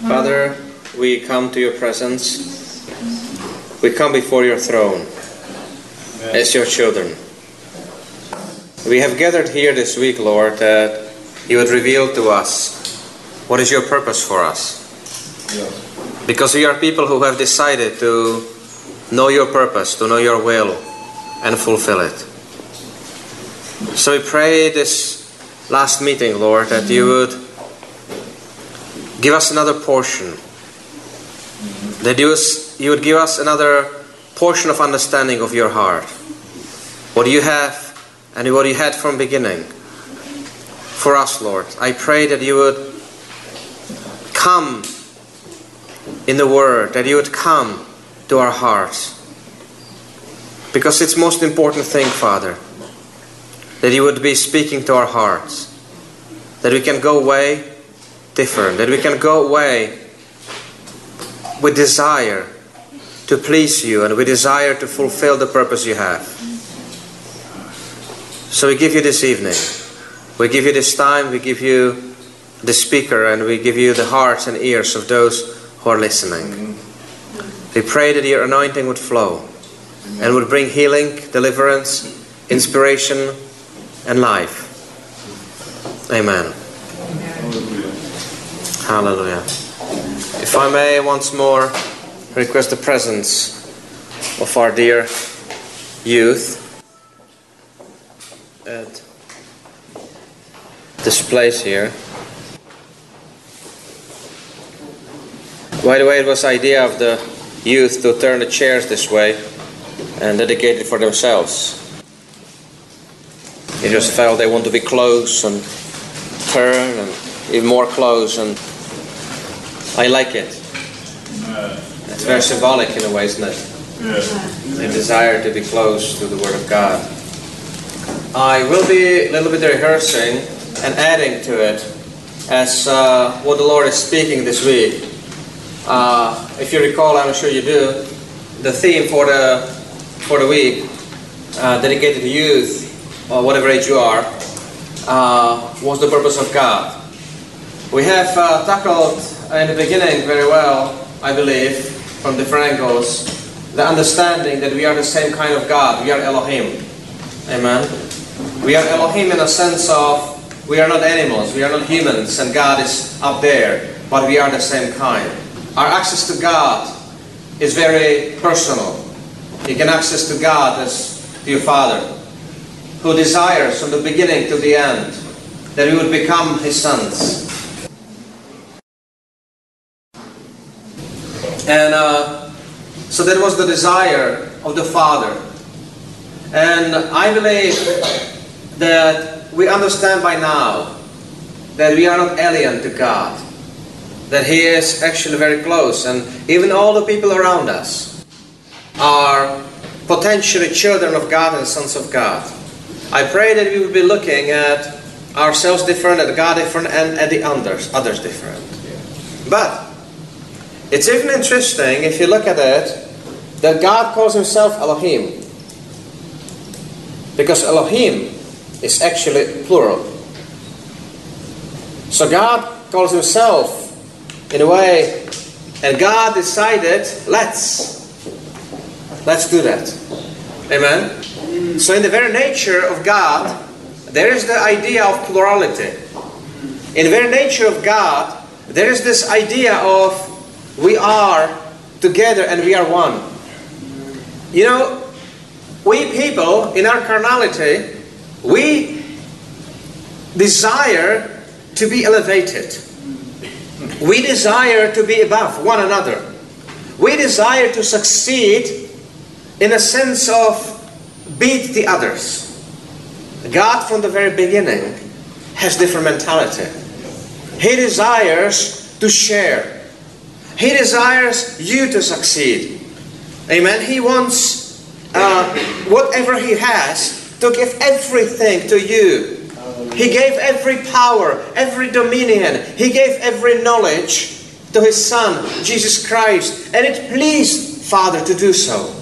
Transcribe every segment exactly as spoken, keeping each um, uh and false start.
Father, we come to your presence. We come before your throne as your children. We have gathered here this week, Lord, that you would reveal to us what is your purpose for us. Because we are people who have decided to know your purpose, to know your will, and fulfill it. So we pray this last meeting, Lord, that you would give us another portion. That you, was, you would give us another portion of understanding of your heart. What you have and what you had from beginning for us, Lord. I pray that you would come in the Word, that you would come to our hearts. Because it's the most important thing, Father, that you would be speaking to our hearts. That we can go away different. That we can go away with desire to please you and with desire to fulfill the purpose you have. So we give you this evening. We give you this time. We give you the speaker and we give you the hearts and ears of those who are listening. We pray that your anointing would flow and would bring healing, deliverance, inspiration, and life. Amen. Hallelujah. If I may once more request the presence of our dear youth at this place here. By the way, it was the idea of the youth to turn the chairs this way and dedicate it for themselves. They just felt they want to be close and turn and even more close, and I like it. It's very symbolic in a way, isn't it? They desire to be close to the Word of God. I will be a little bit rehearsing and adding to it as uh, what the Lord is speaking this week. Uh, if you recall, I'm sure you do, the theme for the for the week, uh, dedicated to youth, or whatever age you are, uh, was the purpose of God. We have uh, tackled in the beginning very well, I believe, from different angles, the understanding that we are the same kind of God. We are Elohim. Amen. We are Elohim in a sense of we are not animals, we are not humans, and God is up there, but we are the same kind. Our access to God is very personal. You can access to God as to your Father, who desires from the beginning to the end that we would become His sons. And uh, so that was the desire of the Father. And I believe that we understand by now that we are not alien to God. That He is actually very close. And even all the people around us are potentially children of God and sons of God. I pray that we will be looking at ourselves different, at God different, and at the others, others different. But it's even interesting, if you look at it, that God calls Himself Elohim. Because Elohim is actually plural. So God calls Himself in a way, and God decided, let's, let's do that. Amen? So in the very nature of God, there is the idea of plurality. In the very nature of God, there is this idea of we are together and we are one. You know, we people, in our carnality, we desire to be elevated. We desire to be above one another. We desire to succeed in a sense of beat the others. God from the very beginning has different mentality. He desires to share. He desires you to succeed. Amen. He wants uh, whatever He has to give everything to you. He gave every power, every dominion. He gave every knowledge to His Son, Jesus Christ. And it pleased Father to do so.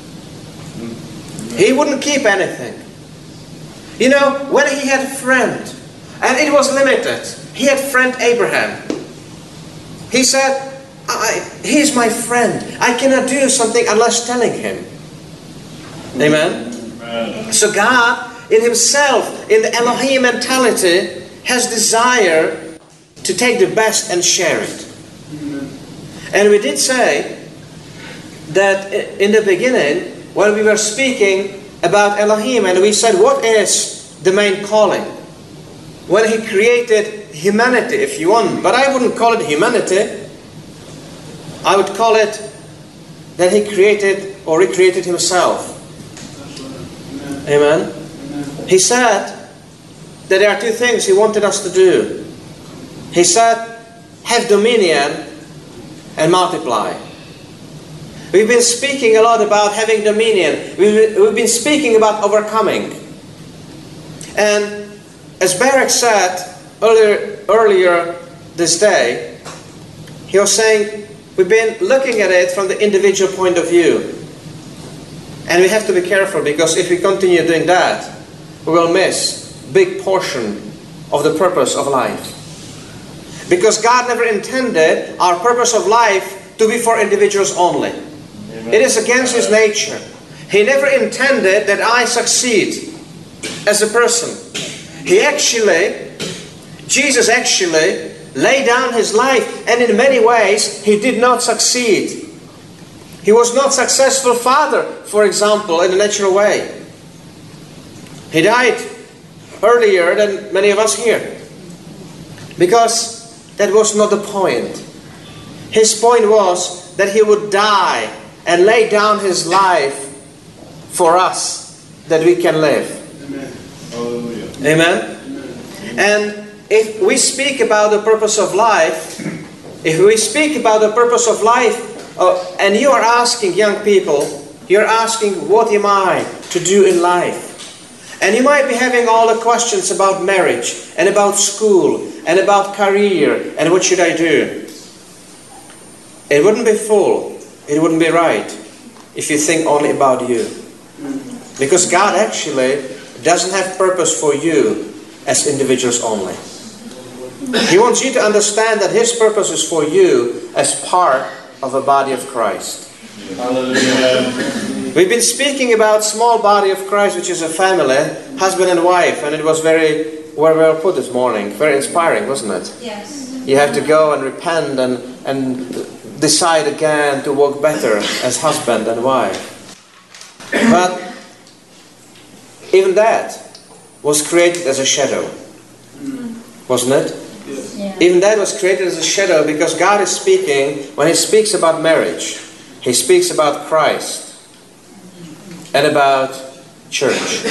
He wouldn't keep anything. You know, when He had a friend, and it was limited, He had friend Abraham. He said, I, he's my friend. I cannot do something unless telling him. Amen? Amen. So God, in himself, in the Elohim mentality, has desire to take the best and share it. Amen. And we did say that in the beginning, when we were speaking about Elohim, and we said, what is the main calling? When he created humanity, if you want, but I wouldn't call it humanity. I would call it that he created or recreated himself. Amen. Amen. He said that there are two things he wanted us to do. He said, have dominion and multiply. We've been speaking a lot about having dominion. We've, we've been speaking about overcoming. And as Barak said earlier, earlier this day, he was saying, we've been looking at it from the individual point of view. And we have to be careful, because if we continue doing that, we will miss a big portion of the purpose of life. Because God never intended our purpose of life to be for individuals only. Amen. It is against His nature. He never intended that I succeed as a person. He actually, Jesus actually, laid down His life, and in many ways He did not succeed. He was not successful father, for example, in a natural way. He died earlier than many of us here, because that was not the point. His point was that He would die and lay down His life for us, that we can live. Amen. Hallelujah. Amen. Amen. And if we speak about the purpose of life, if we speak about the purpose of life, uh, and you are asking young people, you're asking, what am I to do in life? And you might be having all the questions about marriage, and about school, and about career, and what should I do? It wouldn't be full, it wouldn't be right, if you think only about you. Because God actually doesn't have purpose for you as individuals only. He wants you to understand that His purpose is for you as part of a body of Christ. Hallelujah. We've been speaking about small body of Christ, which is a family, husband and wife, and it was very well, well put this morning. Very inspiring, wasn't it? Yes. You have to go and repent and, and decide again to walk better as husband and wife. But even that was created as a shadow. Wasn't it? Yeah. Even that was created as a shadow, because God is speaking, when He speaks about marriage, He speaks about Christ and about church.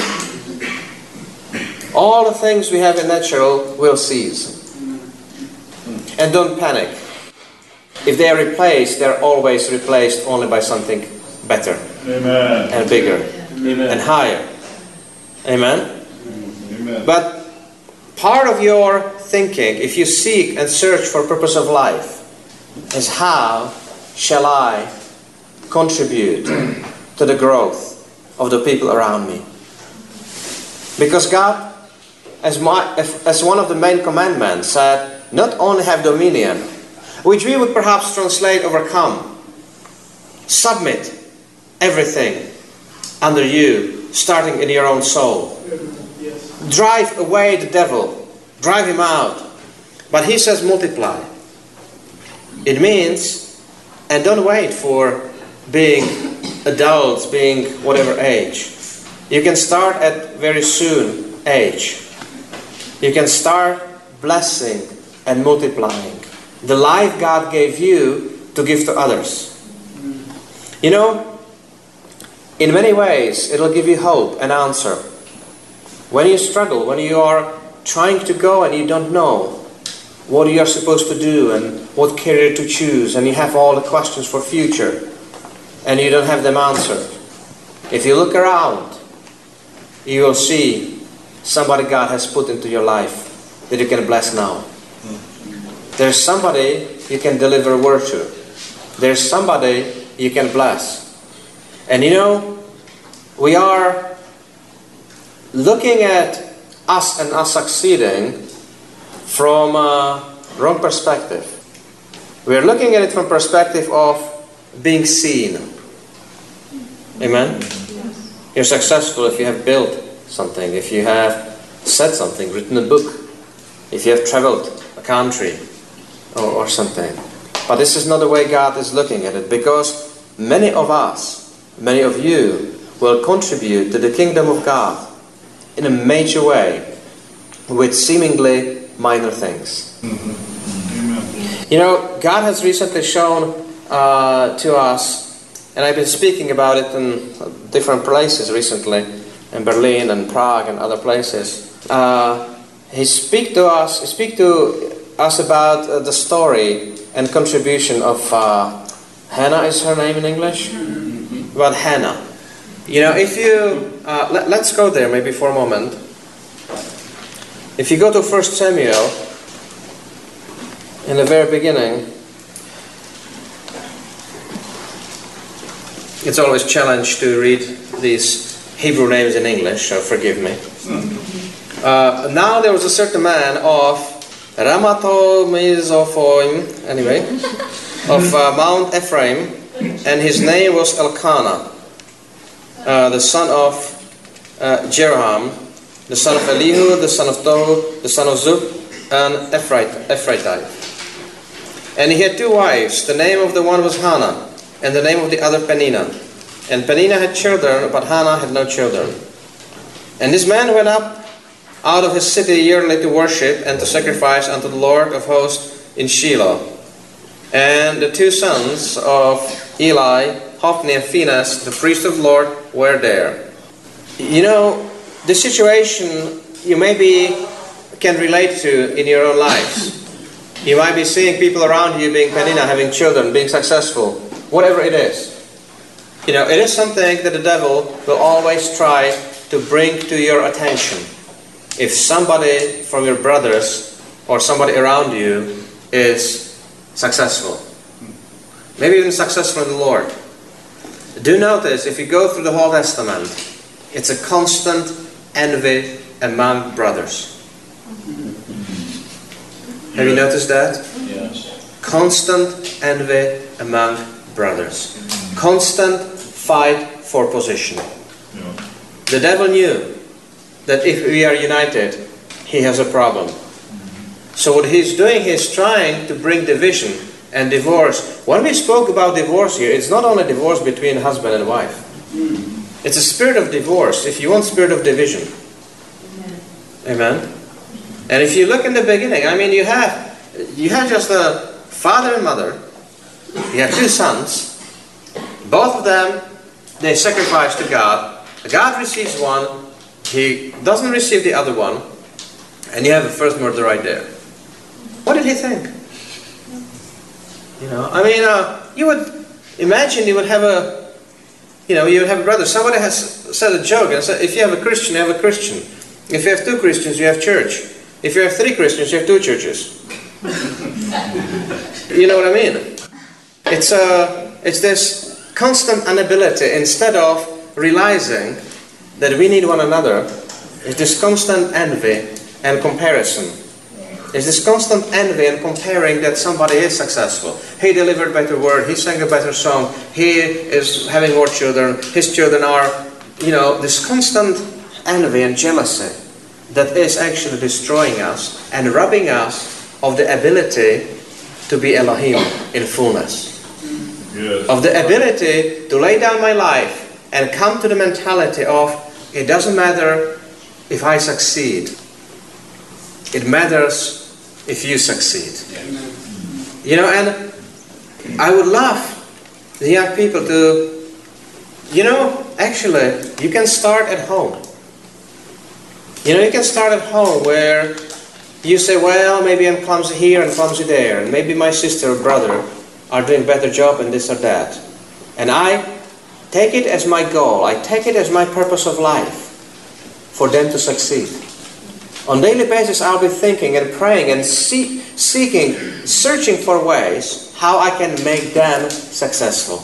All the things we have in natural will cease. And don't panic. If they are replaced, they are always replaced only by something better. Amen. And bigger. Amen. And higher. Amen? Amen. But part of your thinking, if you seek and search for purpose of life, is how shall I contribute to the growth of the people around me? Because God, as, my, as one of the main commandments, said, not only have dominion, which we would perhaps translate overcome, submit everything under you, starting in your own soul. Drive away the devil. Drive him out. But He says multiply. It means, and don't wait for being adults, being whatever age. You can start at very soon age. You can start blessing and multiplying the life God gave you to give to others. You know, in many ways, it will give you hope and answer. When you struggle, when you are trying to go and you don't know what you are supposed to do and what career to choose, and you have all the questions for future and you don't have them answered, if you look around, you will see somebody God has put into your life that you can bless now. There's somebody you can deliver a word to. There's somebody you can bless. And you know, we are looking at us and us succeeding from a wrong perspective. We are looking at it from perspective of being seen. Amen? You're successful if you have built something, if you have said something, written a book, if you have traveled a country or, or something. But this is not the way God is looking at it, because many of us, many of you, will contribute to the kingdom of God in a major way with seemingly minor things. Mm-hmm. You know, God has recently shown uh, to us, and I've been speaking about it in different places recently, in Berlin and Prague and other places. Uh, he speak to us, he speak to us about uh, the story and contribution of uh, Hannah is her name in English? Mm-hmm. About Hannah. You know, if you uh, let, let's go there maybe for a moment. If you go to First Samuel, in the very beginning, it's always a challenge to read these Hebrew names in English, so forgive me. Uh, now there was a certain man of Ramathomizophoim, anyway, of uh, Mount Ephraim, and his name was Elkanah, uh, the son of uh, Jeroham, the son of Elihu, the son of Tohu, the son of Zub, and Ephraite, Ephraitite. And he had two wives. The name of the one was Hannah, and the name of the other Peninnah. And Peninnah had children, but Hannah had no children. And this man went up out of his city yearly to worship and to sacrifice unto the Lord of hosts in Shiloh. And the two sons of Eli, Hophni and Phinehas, the priest of the Lord, were there. You know, the situation you maybe can relate to in your own lives. You might be seeing people around you being Peninnah, having children, being successful, whatever it is. You know, it is something that the devil will always try to bring to your attention. If somebody from your brothers or somebody around you is successful, maybe even successful in the Lord. Do notice, if you go through the whole Testament, it's a constant envy among brothers. Have you noticed that? Yes. Constant envy among brothers. Constant fight for position. Yeah. The devil knew that if we are united, he has a problem. So what he's doing, he's trying to bring division and divorce. When we spoke about divorce here, it's not only divorce between husband and wife. It's a spirit of divorce, if you want, spirit of division. Amen. And if you look in the beginning, I mean, you have you have just a father and mother. You have two sons. Both of them, they sacrifice to God. God receives one. He doesn't receive the other one. And you have the first murder right there. What did he think? You know, I mean, uh, you would imagine you would have a, you know, you would have a brother. Somebody has said a joke and said, if you have a Christian, you have a Christian. If you have two Christians, you have church. If you have three Christians, you have two churches. You know what I mean? It's uh, it's this constant inability, instead of realizing that we need one another, it's this constant envy and comparison. It's this constant envy and comparing that somebody is successful. He delivered a better word, he sang a better song, he is having more children, his children are, you know, this constant envy and jealousy that is actually destroying us and robbing us of the ability to be Elohim in fullness. Yes. Of the ability to lay down my life and come to the mentality of, it doesn't matter if I succeed. It matters if you succeed. Yes. You know, and I would love the young people to, you know, actually, you can start at home. You know, you can start at home where you say, well, maybe I'm clumsy here and clumsy there, and maybe my sister or brother are doing a better job in this or that. And I take it as my goal, I take it as my purpose of life for them to succeed. On a daily basis, I'll be thinking and praying and see, seeking, searching for ways how I can make them successful.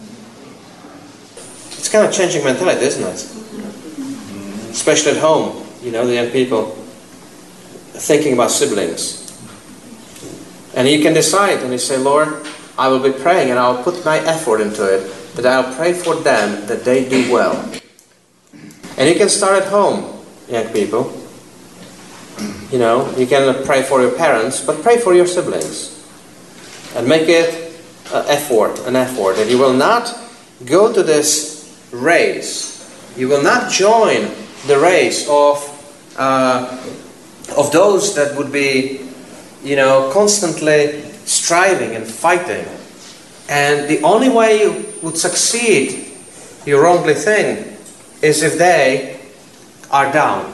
It's kind of changing mentality, isn't it? Especially at home, you know, the young people thinking about siblings. And you can decide and you say, Lord, I will be praying and I'll put my effort into it, that I'll pray for them that they do well. And you can start at home, young people. You know, you can pray for your parents, but pray for your siblings. And make it an effort, an effort, that you will not go to this race. You will not join the race of uh, of those that would be, you know, constantly striving and fighting. And the only way you would succeed, you wrongly think, is if they are down.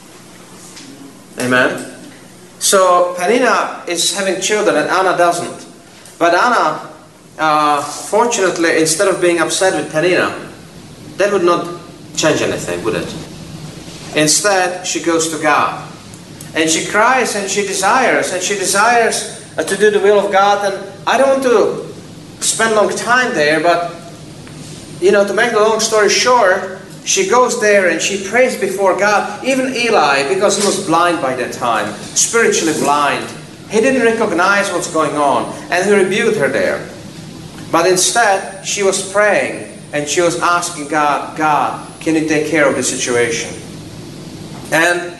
Amen? So Peninnah is having children and Anna doesn't. But Anna, uh, fortunately, instead of being upset with Peninnah, that would not change anything, would it? Instead, she goes to God. And she cries and she desires, and she desires uh, to do the will of God. And I don't want to spend a long time there, but, you know, to make the long story short, she goes there and she prays before God. Even Eli, because he was blind by that time, spiritually blind, he didn't recognize what's going on, and he rebuked her there. But instead, she was praying, and she was asking God, God, can you take care of the situation? And,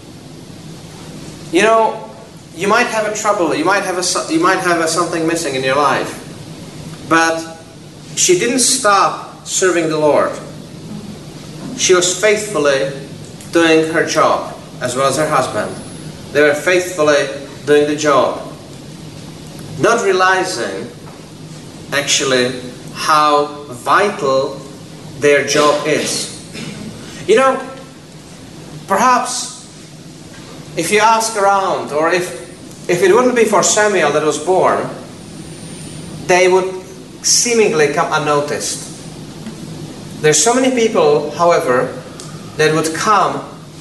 you know, you might have a trouble, you might have, a, you might have a, something missing in your life. But she didn't stop serving the Lord. She was faithfully doing her job, as well as her husband. They were faithfully doing the job, not realizing actually how vital their job is. You know, perhaps if you ask around, or if if it wouldn't be for Samuel that was born, they would seemingly come unnoticed. There's so many people, however, that would come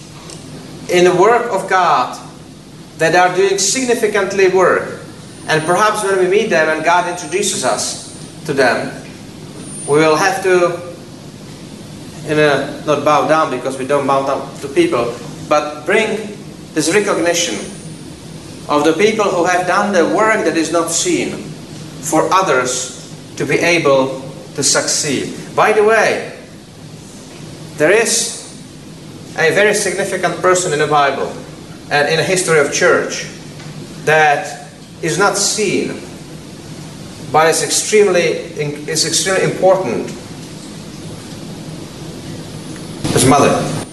in the work of God, that are doing significantly work. And perhaps when we meet them and God introduces us to them, we will have to, you know, not bow down, because we don't bow down to people, but bring this recognition of the people who have done the work that is not seen, for others to be able to succeed. By the way, there is a very significant person in the Bible and in the history of church that is not seen, but is extremely is extremely important. His mother,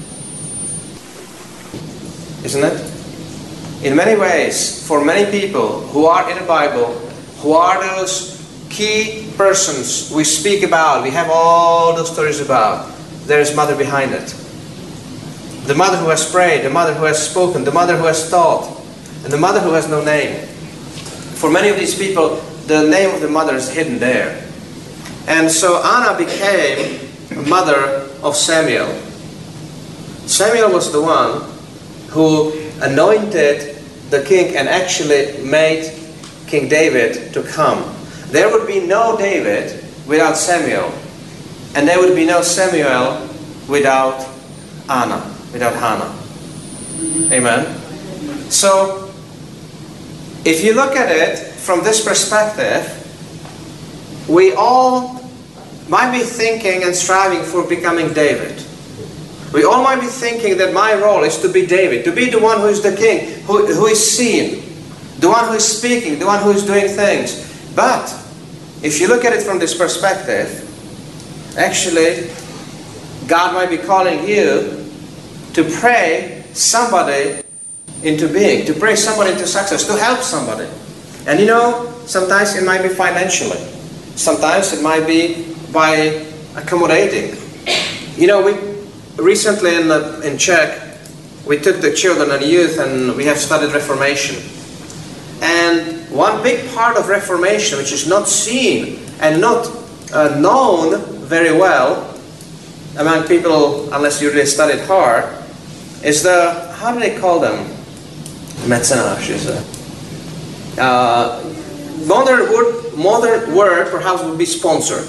isn't it? In many ways, for many people who are in the Bible, who are those key persons we speak about, we have all those stories about, there is mother behind it. The mother who has prayed, the mother who has spoken, the mother who has taught, and the mother who has no name. For many of these people, the name of the mother is hidden there. And so Anna became a mother of Samuel. Samuel was the one who anointed the king and actually made King David to come. There would be no David without Samuel, and there would be no Samuel without Anna, without Hannah. Amen? So, if you look at it from this perspective, we all might be thinking and striving for becoming David. We all might be thinking that my role is to be David, to be the one who is the king, who, who is seen, the one who is speaking, the one who is doing things. But, if you look at it from this perspective, actually, God might be calling you to pray somebody into being, to pray somebody into success, to help somebody. And you know, sometimes it might be financially. Sometimes it might be by accommodating. You know, we recently in, the, in Czech, we took the children and youth and we have studied Reformation. And one big part of Reformation, which is not seen and not uh, known very well among people, unless you really studied hard, is the, how do they call them? Mecenáš is a uh, modern word, modern word perhaps would be sponsor.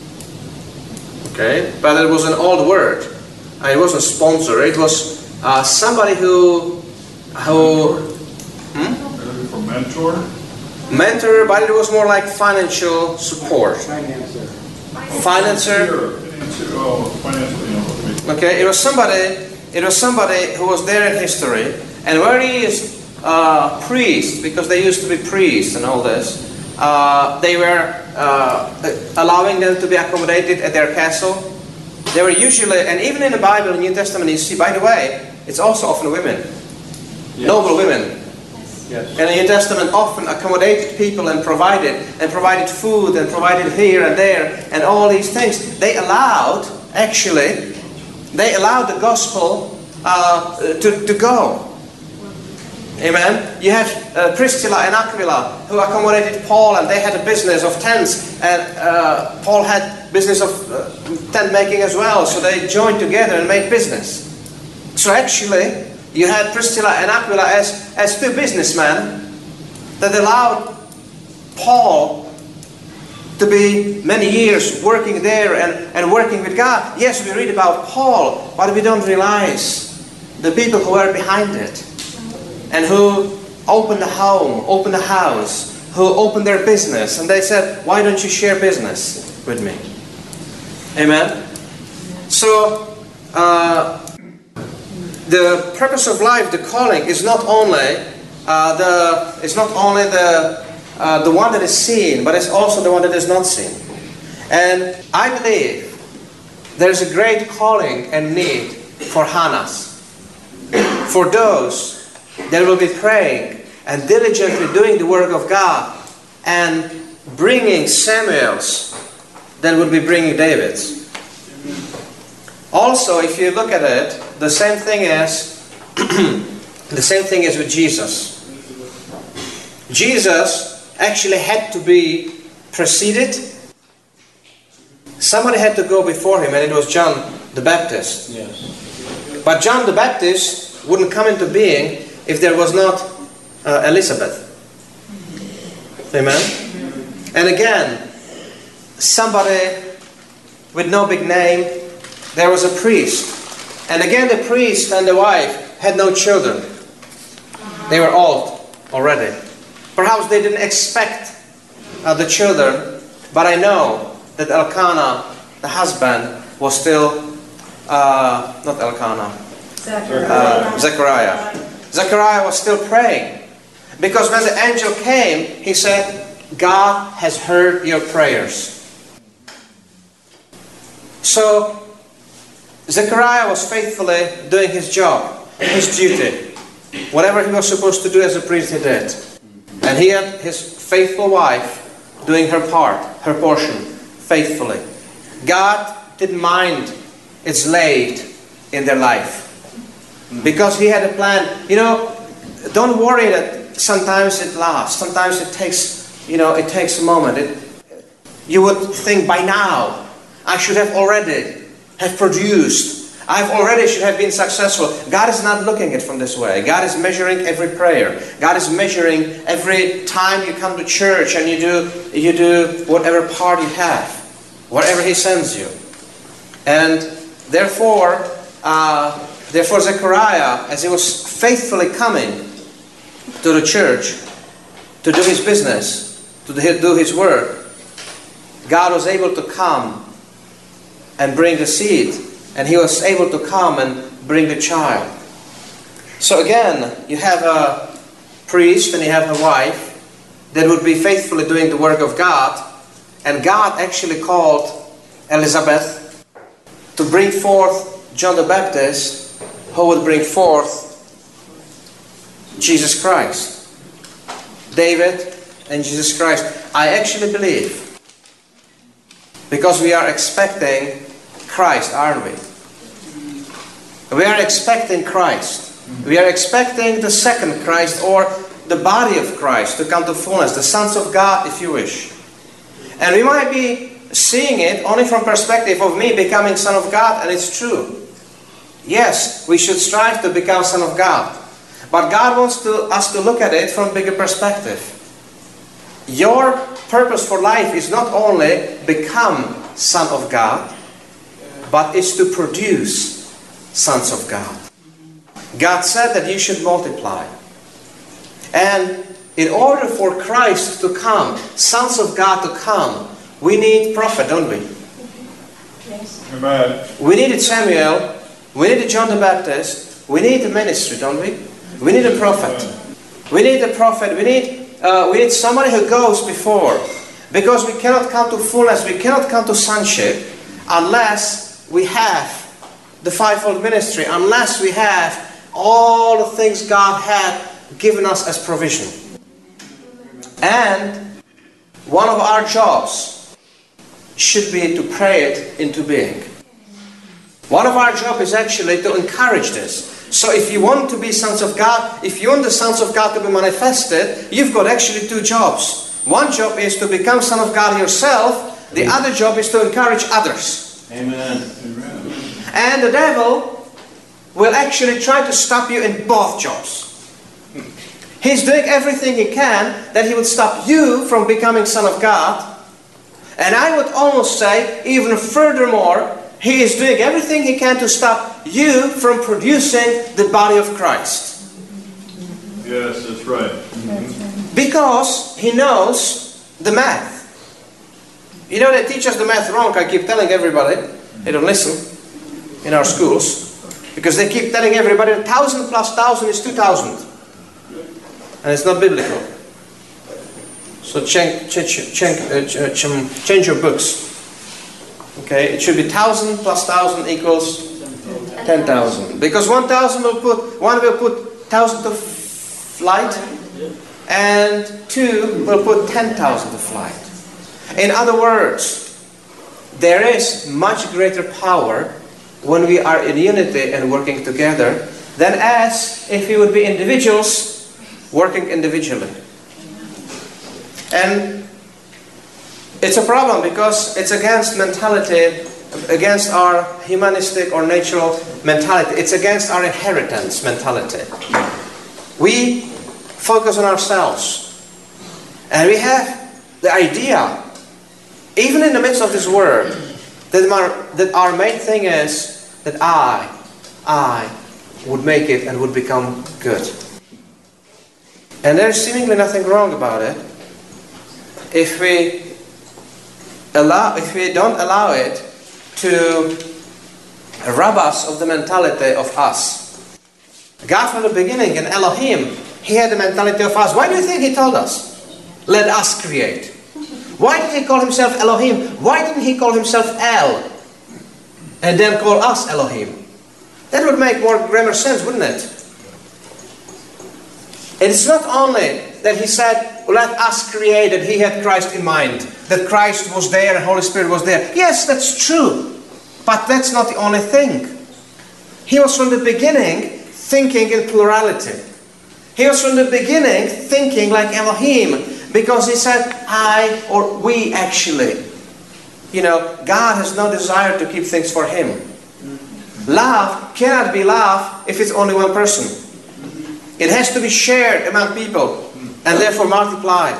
Okay, but it was an old word. Uh, it wasn't sponsor. It was uh, somebody who, who. Hmm? For mentor. mentor, but it was more like financial support. Financer. Financer. Financier, oh, financial, you know. Okay, it was somebody. It was somebody who was there in history, and where he is uh, priest, because they used to be priests and all this. Uh, they were uh, allowing them to be accommodated at their castle. They were usually, and even in the Bible, New Testament, you see, by the way, it's also often women, Yes. noble women. Yes. And the New Testament often accommodated people and provided, and provided food, and provided here and there, and all these things. They allowed, actually, they allowed the gospel uh, to, to go. Amen. You have uh, Priscilla and Aquila who accommodated Paul, and they had a business of tents, and uh, Paul had business of uh, tent making as well. So they joined together and made business. So actually, you had Priscilla and Aquila as, as two businessmen that allowed Paul to be many years working there and, and working with God. Yes, we read about Paul, but we don't realize the people who were behind it and who opened the home, opened the house, who opened their business. And they said, why don't you share business with me? Amen? So, uh, the purpose of life, the calling, is not only uh, the is not only the uh, the one that is seen, but it's also the one that is not seen. And I believe there is a great calling and need for Hannahs, for those that will be praying and diligently doing the work of God and bringing Samuels that will be bringing Davids. Also, if you look at it, the same thing is the same thing is with Jesus. Jesus actually had to be preceded. Somebody had to go before him, and it was John the Baptist. Yes. But John the Baptist wouldn't come into being if there was not uh, Elizabeth. Amen? And again, somebody with no big name. There was a priest. And again, the priest and the wife had no children. They were old already. Perhaps they didn't expect uh, the children, but I know that Elkanah, the husband, was still, uh, not Elkanah, uh, Zechariah. Zechariah was still praying. Because when the angel came, he said, God has heard your prayers. So, Zechariah was faithfully doing his job, his duty. Whatever he was supposed to do as a priest, he did. And he had his faithful wife doing her part, her portion, faithfully. God didn't mind it's late in their life. Because he had a plan. You know, don't worry that sometimes it lasts. Sometimes it takes, you know, it takes a moment. It, you would think by now, I should have already have produced. I've already should have been successful. God is not looking at it from this way. God is measuring every prayer. God is measuring every time you come to church and you do you do whatever part you have, wherever He sends you. And therefore, uh, therefore Zechariah, as he was faithfully coming to the church to do his business, to do his work, God was able to come and bring the seed, and he was able to come and bring the child. So again, you have a priest and you have a wife that would be faithfully doing the work of God, and God actually called Elizabeth to bring forth John the Baptist, who would bring forth Jesus Christ. David and Jesus Christ. I actually believe, because we are expecting Christ, aren't we? We are expecting Christ. We are expecting the second Christ, or the body of Christ, to come to fullness, the sons of God, if you wish. And we might be seeing it only from perspective of me becoming son of God, and it's true. Yes, we should strive to become son of God. But God wants to, us to look at it from a bigger perspective. Your purpose for life is not only become son of God, but is to produce sons of God. God said that you should multiply. And in order for Christ to come, sons of God to come, we need prophet, don't we? Yes. Amen. We needed Samuel. We needed John the Baptist. We need a ministry, don't we? We need a prophet. We need a prophet. We need, uh, we need somebody who goes before. Because we cannot come to fullness, we cannot come to sonship unless we have the fivefold ministry, unless we have all the things God had given us as provision. And one of our jobs should be to pray it into being. One of our jobs is actually to encourage this. So if you want to be sons of God, if you want the sons of God to be manifested, you've got actually two jobs. One job is to become son of God yourself. The other job is to encourage others. Amen. And the devil will actually try to stop you in both jobs. He's doing everything he can that he would stop you from becoming son of God. And I would almost say, even furthermore, he is doing everything he can to stop you from producing the body of Christ. Yes, that's right. Mm-hmm. Because he knows the math. You know, they teach us the math wrong. I keep telling everybody. They don't listen in our schools. Because they keep telling everybody one thousand plus one thousand is two thousand. And it's not biblical. So change, change, change, uh, change your books. Okay, it should be one thousand plus one thousand equals ten thousand. Because one thousand will put, one will put one thousand to flight, and two will put ten thousand to flight. In other words, there is much greater power when we are in unity and working together than as if we would be individuals working individually. And it's a problem because it's against mentality, against our humanistic or natural mentality. It's against our inheritance mentality. We focus on ourselves. And we have the idea, even in the midst of this world, that our, that our main thing is that I, I would make it and would become good. And there's seemingly nothing wrong about it if we allow, if we don't allow it to rob us of the mentality of us. God from the beginning in Elohim, He had the mentality of us. Why do you think He told us? Let us create. Why did He call Himself Elohim? Why didn't He call Himself El? And then call us Elohim? That would make more grammar sense, wouldn't it? It's not only that He said, let us create, and He had Christ in mind. That Christ was there and Holy Spirit was there. Yes, that's true. But that's not the only thing. He was from the beginning thinking in plurality. He was from the beginning thinking like Elohim. Because He said, I or we actually. You know, God has no desire to keep things for Him. Love cannot be love if it's only one person. It has to be shared among people and therefore multiplied.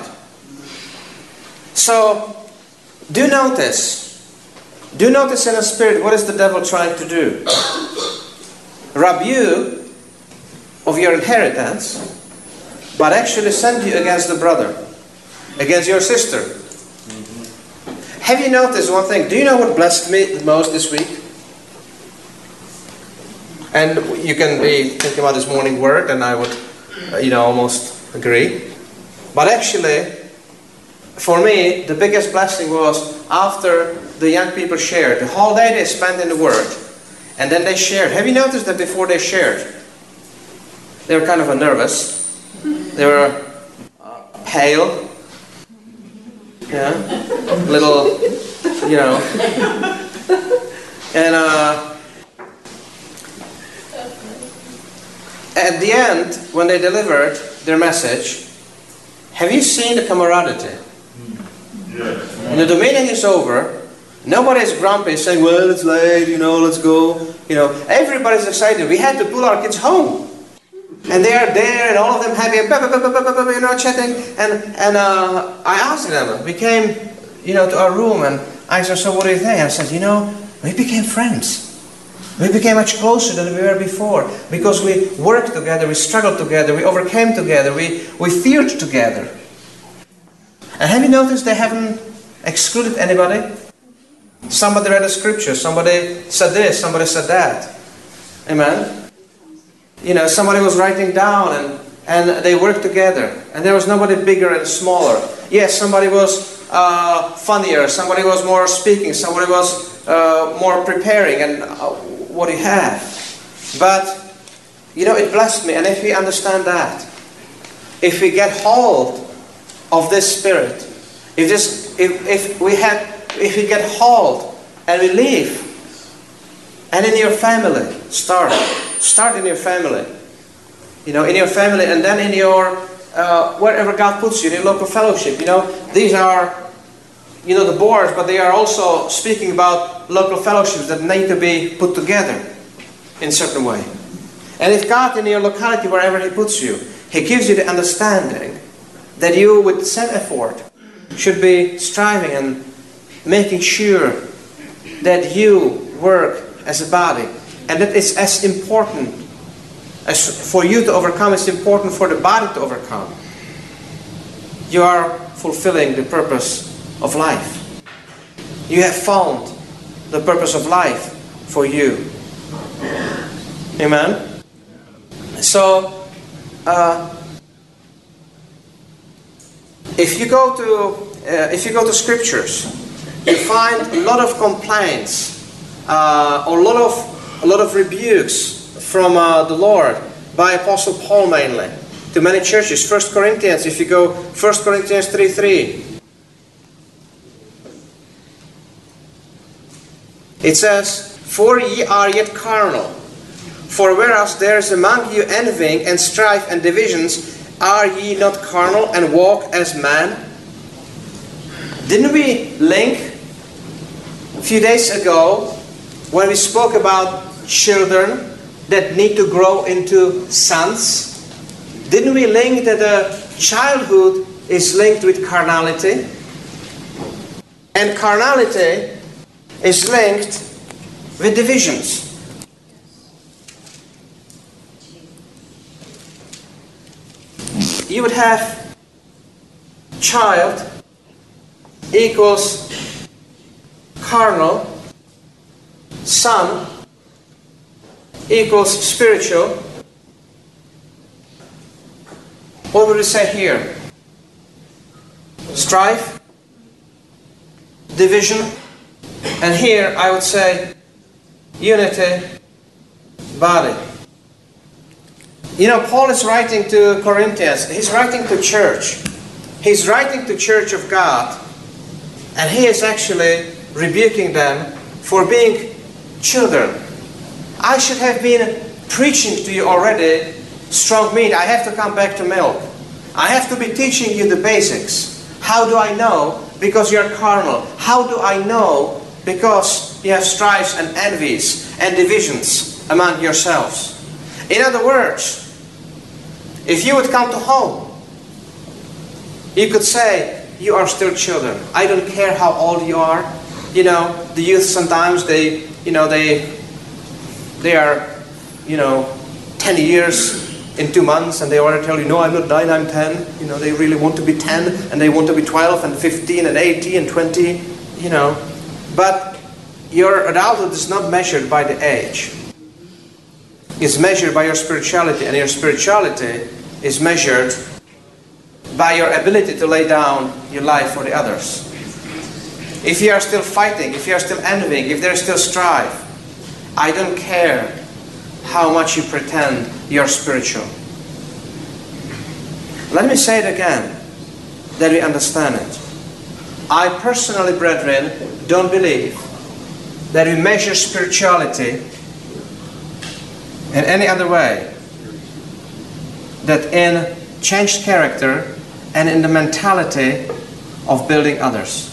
So, do notice. Do notice in the spirit, what is the devil trying to do? Rob you of your inheritance, but actually send you against the brother, against your sister. Mm-hmm. Have you noticed one thing? Do you know what blessed me the most this week? And you can be thinking about this morning word, and I would, you know, almost agree. But actually, for me, the biggest blessing was after the young people shared. The whole day they spent in the Word. And then they shared. Have you noticed that before they shared, they were kind of nervous. They were uh, pale. Yeah. Little, you know. And uh, at the end, when they delivered their message, have you seen the camaraderie? Yes. When the meeting is over, nobody's grumpy saying, well, it's late, you know, let's go. You know, everybody's excited. We had to pull our kids home. And they are there, and all of them happy, you know, chatting. And, and uh, I asked them, we came, you know, to our room, and I said, so what do you think? I said, you know, we became friends. We became much closer than we were before because we worked together, we struggled together, we overcame together, we, we feared together. And have you noticed they haven't excluded anybody? Somebody read a scripture, somebody said this, somebody said that. Amen? You know, somebody was writing down and, and they worked together. And there was nobody bigger and smaller. Yes, somebody was uh, funnier, somebody was more speaking, somebody was uh, more preparing and uh, what do you have. But, you know, it blessed me. And if we understand that, if we get hold of this Spirit, if this, if, if we have, if we get hold and we live, and in your family, start, start in your family, you know, in your family, and then in your uh, wherever God puts you, in your local fellowship. You know, these are, you know, the boards, but they are also speaking about local fellowships that need to be put together in a certain way. And if God in your locality, wherever He puts you, He gives you the understanding that you, with the same effort, should be striving and making sure that you work as a body. And that is as important as for you to overcome, it's important for the body to overcome. You are fulfilling the purpose of life. You have found the purpose of life for you. Amen? So, uh, if you go to uh, if you go to scriptures, you find a lot of complaints uh, or a lot of a lot of rebukes from uh, the Lord by Apostle Paul mainly to many churches. First Corinthians, if you go First Corinthians three three, it says, "For ye are yet carnal, for whereas there is among you envying and strife and divisions, are ye not carnal and walk as men?" Didn't we link a few days ago when we spoke about children that need to grow into sons? Didn't we link that the childhood is linked with carnality? And carnality is linked with divisions. You would have child equals carnal, son equals spiritual. What would we say here? Strife, division, and here I would say unity, body. You know, Paul is writing to Corinthians. He's writing to church. He's writing to church of God. And he is actually rebuking them for being children. I should have been preaching to you already strong meat. I have to come back to milk. I have to be teaching you the basics. How do I know? Because you're carnal. How do I know? Because you have strifes and envies and divisions among yourselves. In other words, if you would come to home, you could say, you are still children. I don't care how old you are. You know, the youth sometimes, they, you know, they, they are, you know, ten years in two months and they want to tell you, no, I'm not nine, I'm ten. You know, they really want to be ten and they want to be twelve and fifteen and eighteen and twenty, you know. But your adulthood is not measured by the age. It's measured by your spirituality, and your spirituality is measured by your ability to lay down your life for the others. If you are still fighting, if you are still envying, if there is still strife, I don't care how much you pretend you're spiritual. Let me say it again, that we understand it. I personally, brethren, don't believe that we measure spirituality in any other way that in changed character and in the mentality of building others.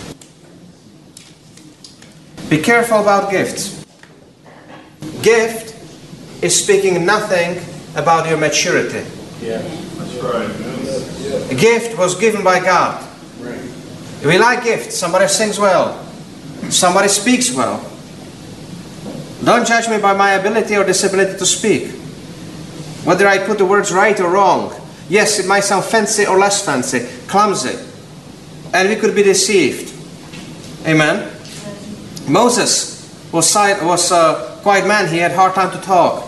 Be careful about gifts. Gift is speaking nothing about your maturity. Yeah, that's right. A gift was given by God. Right. We like gifts. Somebody sings well. Somebody speaks well. Don't judge me by my ability or disability to speak. Whether I put the words right or wrong. Yes, it might sound fancy or less fancy, clumsy. And we could be deceived. Amen? Moses was, was a quiet man. He had a hard time to talk.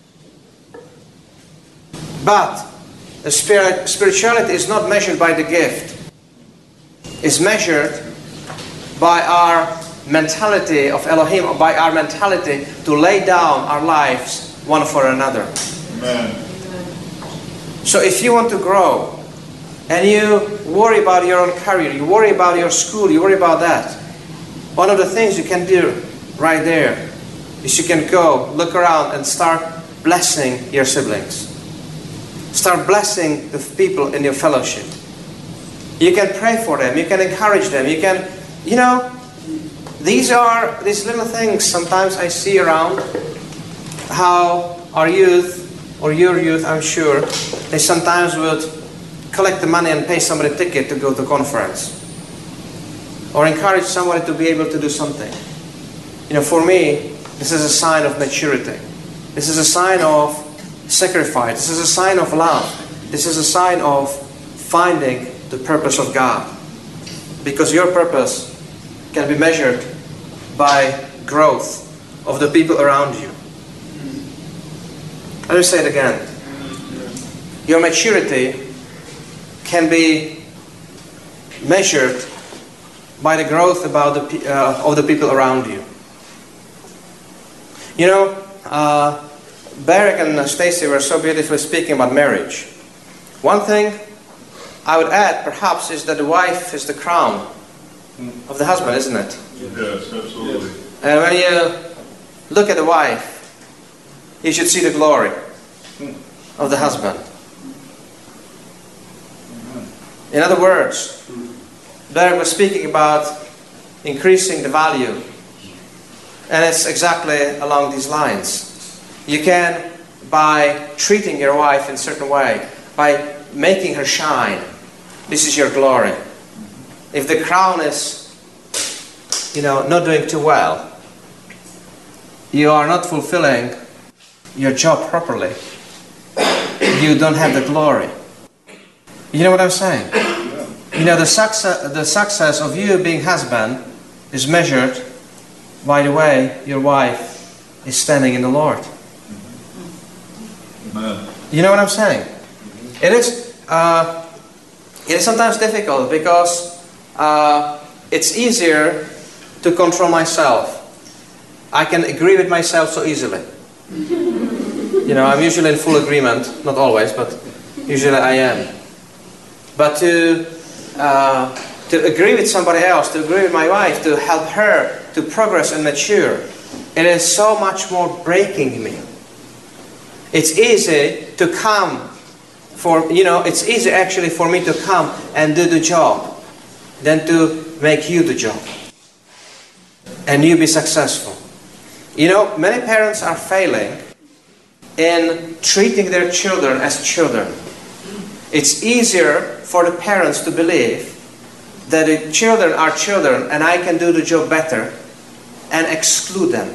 But the spirit, spirituality is not measured by the gift. It's measured by our mentality of Elohim, by our mentality to lay down our lives one for another. Amen. So if you want to grow and you worry about your own career, you worry about your school, you worry about that, one of the things you can do right there is you can go, look around and start blessing your siblings. Start blessing the people in your fellowship. You can pray for them, you can encourage them, you can, you know, these are these little things sometimes I see around how our youth, or your youth, I'm sure, they sometimes would collect the money and pay somebody a ticket to go to a conference. Or encourage somebody to be able to do something. You know, for me, this is a sign of maturity. This is a sign of sacrifice. This is a sign of love. This is a sign of finding the purpose of God. Because your purpose can be measured by growth of the people around you. Let me say it again. Your maturity can be measured by the growth about the, uh, of the people around you. You know, uh, Barak and Stacy were so beautifully speaking about marriage. One thing I would add, perhaps, is that the wife is the crown of the husband, isn't it? Yes, absolutely. And when you look at the wife, you should see the glory of the husband. In other words, Barak was speaking about increasing the value. And it's exactly along these lines. You can, by treating your wife in a certain way, by making her shine, this is your glory. If the crown is, you know, not doing too well, you are not fulfilling your job properly, you don't have the glory. You know what I'm saying? You know, the success, the success of you being husband is measured by the way your wife is standing in the Lord. Amen. You know what I'm saying? It is, uh, it is sometimes difficult because uh, it's easier to control myself. I can agree with myself so easily. You know, I'm usually in full agreement, not always, but usually I am. But to uh, to agree with somebody else, to agree with my wife, to help her to progress and mature, it is so much more breaking me. It's easy to come for, you know, it's easy actually for me to come and do the job than to make you the job and you be successful. You know, many parents are failing in treating their children as children. It's easier for the parents to believe that the children are children and I can do the job better and exclude them.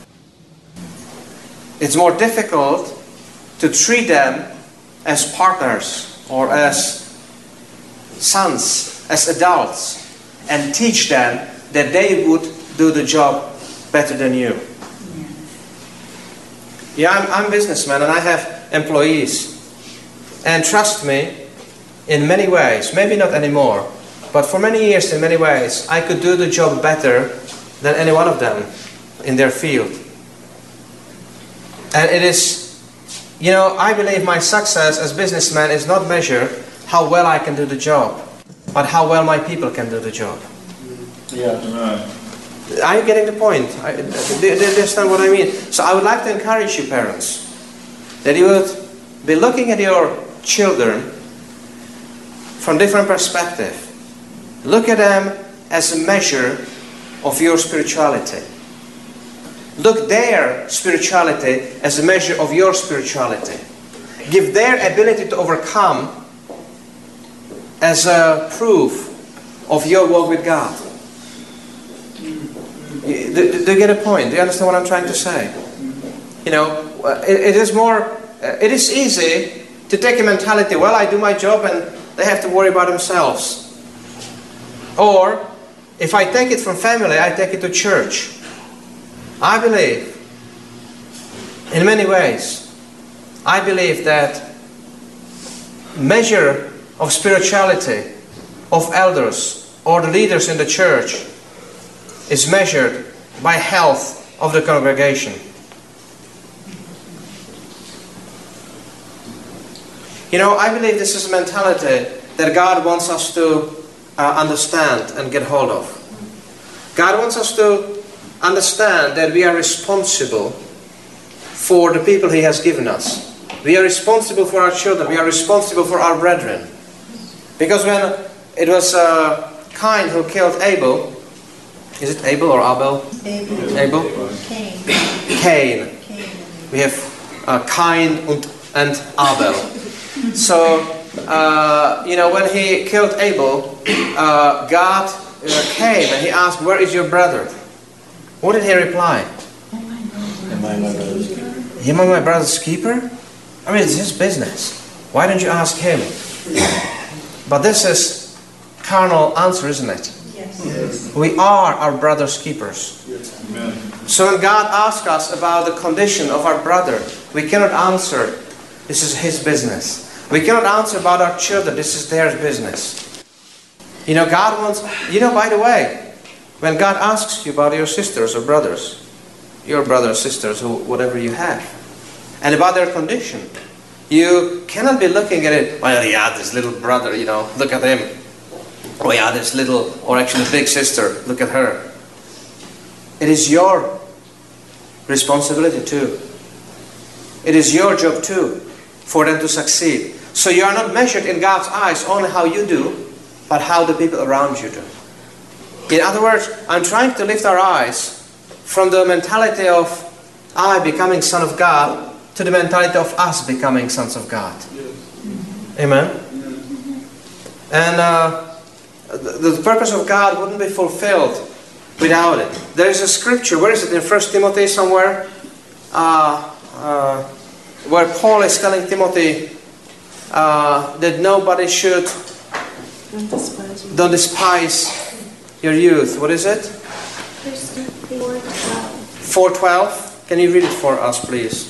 It's more difficult to treat them as partners or as sons, as adults, and teach them that they would do the job better than you. Yeah, I'm, I'm a businessman and I have employees. And trust me, in many ways, maybe not anymore, but for many years, in many ways, I could do the job better than any one of them in their field. And it is, you know, I believe my success as a businessman is not measured how well I can do the job, but how well my people can do the job. Yeah. Amen. Are you getting the point? I, do, do you understand what I mean? So I would like to encourage you, parents, that you would be looking at your children from different perspective. Look at them as a measure of your spirituality. Look their spirituality as a measure of your spirituality. Give their ability to overcome as a proof of your walk with God. You- Do, do you get a point? Do you understand what I'm trying to say? You know, uh, it, it is more, uh, it is easy to take a mentality, well, I do my job and they have to worry about themselves. Or, if I take it from family, I take it to church. I believe, in many ways, I believe that measure of spirituality of elders or the leaders in the church is measured by health of the congregation. You know, I believe this is a mentality that God wants us to uh, understand and get hold of. God wants us to understand that we are responsible for the people He has given us. We are responsible for our children. We are responsible for our brethren. Because when it was uh, Cain who killed Abel, is it Abel or Abel? Abel. Abel? Cain. Cain. Cain. We have uh, Cain and, and Abel. So, uh, you know, when he killed Abel, uh, God uh, came and He asked, where is your brother? What did He reply? Am I my brother's keeper? Am I my brother's keeper? I mean, it's his business. Why don't you ask him? But this is carnal answer, isn't it? Yes. We are our brother's keepers. Amen. So when God asks us about the condition of our brother, we cannot answer, this is his business. We cannot answer about our children, this is their business. You know, God wants, you know, by the way, when God asks you about your sisters or brothers, your brothers, sisters, who, whatever you have, and about their condition, you cannot be looking at it, well, yeah, this little brother, you know, look at him. Oh yeah, this little, or actually big sister, look at her. It is your responsibility too. It is your job too, for them to succeed. So you are not measured in God's eyes only how you do, but how the people around you do. In other words, I'm trying to lift our eyes from the mentality of I becoming son of God to the mentality of us becoming sons of God. Amen? And uh, the, the purpose of God wouldn't be fulfilled without it. There is a scripture, where is it? In First Timothy somewhere? Uh, uh, where Paul is telling Timothy uh, that nobody should Don't despise you. don't despise your youth. What is it? First Timothy four twelve. four twelve. Can you read it for us, please?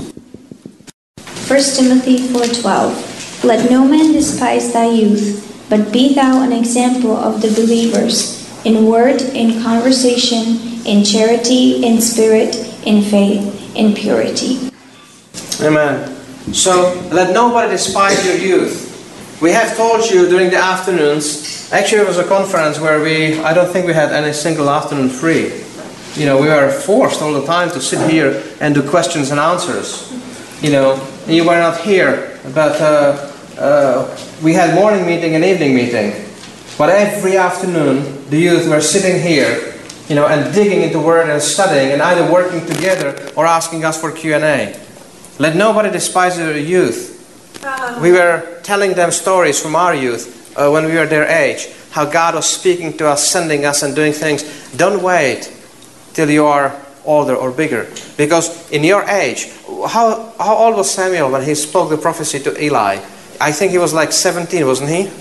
First Timothy four twelve. Let no man despise thy youth, but be thou an example of the believers, in word, in conversation, in charity, in spirit, in faith, in purity. Amen. So, let nobody despise your youth. We have told you during the afternoons, actually it was a conference where we, I don't think we had any single afternoon free. You know, we were forced all the time to sit here and do questions and answers. You know, you were not here, but uh, uh, we had morning meeting and evening meeting. But every afternoon, the youth were sitting here, you know, and digging into Word and studying, and either working together or asking us for Q and A. Let nobody despise your youth. We were telling them stories from our youth uh, when we were their age, how God was speaking to us, sending us and doing things. Don't wait till you are older or bigger, because in your age, how, how old was Samuel when he spoke the prophecy to Eli? I think he was like seventeen, wasn't he?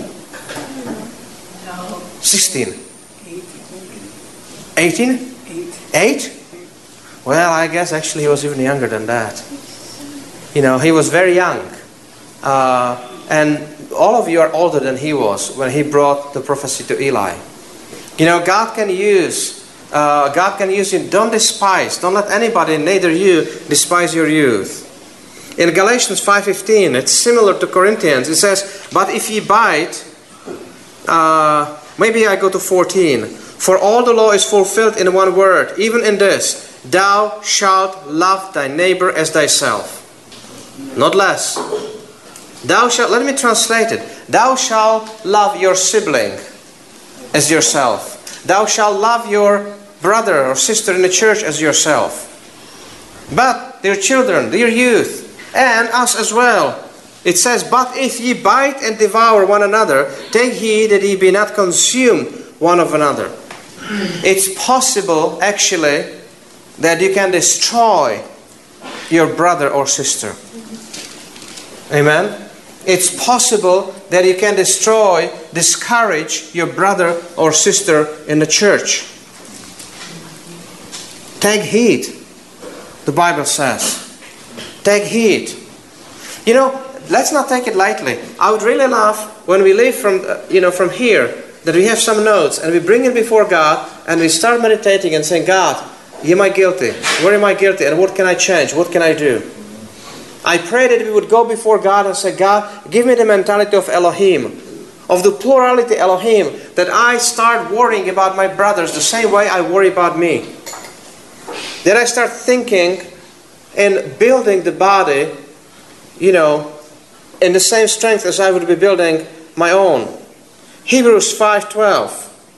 No. sixteen. eighteen? eight? Well, I guess actually he was even younger than that. You know, he was very young. Uh, and all of you are older than he was when he brought the prophecy to Eli. You know, God can use, uh, God can use you. Don't despise, don't let anybody, neither you, despise your youth. In Galatians five fifteen, it's similar to Corinthians. It says, but if ye bite, uh, maybe I go to fourteen. For all the law is fulfilled in one word, even in this, thou shalt love thy neighbor as thyself. Not less. Thou shalt, let me translate it. Thou shalt love your sibling as yourself. Thou shalt love your brother or sister in the church as yourself. But, dear children, dear youth, and us as well, it says, but if ye bite and devour one another, take heed that ye be not consumed one of another. It's possible, actually, that you can destroy your brother or sister. Amen? It's possible that you can destroy, discourage your brother or sister in the church. Take heed, the Bible says. Take heed. You know, let's not take it lightly. I would really love when we leave from, uh, you know, from here, that we have some notes and we bring it before God and we start meditating and saying, God, am I guilty? Where am I guilty? And what can I change? What can I do? I pray that we would go before God and say, God, give me the mentality of Elohim, of the plurality Elohim, that I start worrying about my brothers the same way I worry about me. That I start thinking and building the body, you know, in the same strength as I would be building my own. Hebrews five twelve.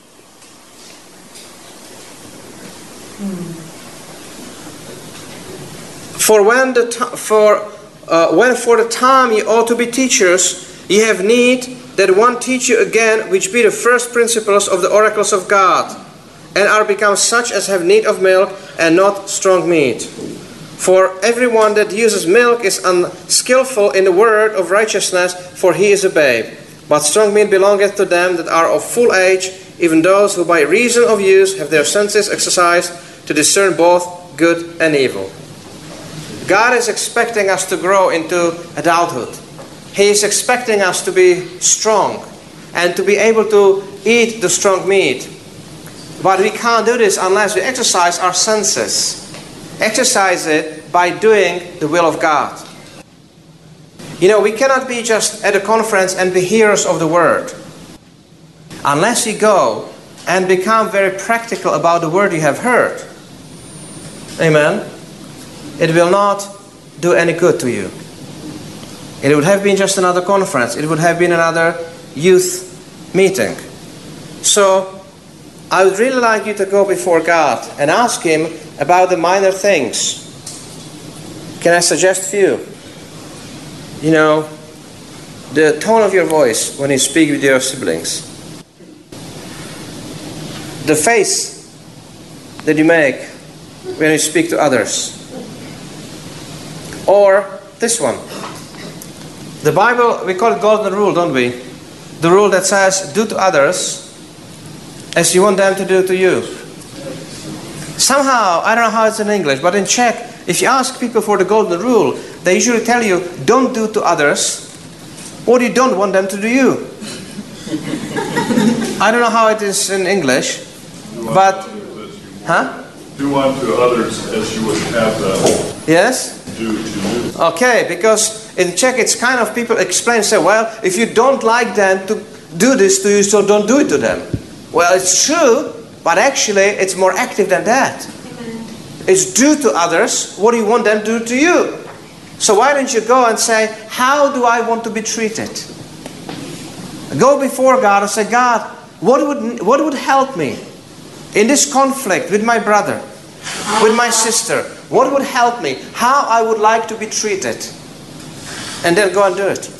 For when the t- for uh, when for the time ye ought to be teachers, ye have need that one teach you again, which be the first principles of the oracles of God, and are become such as have need of milk and not strong meat. For everyone that uses milk is unskillful in the word of righteousness, for he is a babe. But strong meat belongeth to them that are of full age, even those who by reason of use have their senses exercised to discern both good and evil. God is expecting us to grow into adulthood. He is expecting us to be strong and to be able to eat the strong meat. But we can't do this unless we exercise our senses. Exercise it by doing the will of God. You know, we cannot be just at a conference and be hearers of the word. Unless you go and become very practical about the word you have heard. Amen. It will not do any good to you. It would have been just another conference. It would have been another youth meeting. So, I would really like you to go before God and ask Him about the minor things. Can I suggest a few? You know, the tone of your voice when you speak with your siblings. The face that you make when you speak to others. Or this one. The Bible, we call it golden rule, don't we? The rule that says, do to others as you want them to do to you. Somehow, I don't know how it's in English, but in Czech, if you ask people for the golden rule, they usually tell you, don't do to others what you don't want them to do you. I don't know how it is in English, but... Huh? Do unto others as you would have them Yes? do to you. Okay, because in Czech it's kind of people explain, say, well, if you don't like them to do this to you, so don't do it to them. Well, it's true, but actually it's more active than that. It's do to others what you want them to do to you. So why don't you go and say, how do I want to be treated? Go before God and say, God, what would, what would help me in this conflict with my brother, with my sister? What would help me? How I would like to be treated? And then go and do it.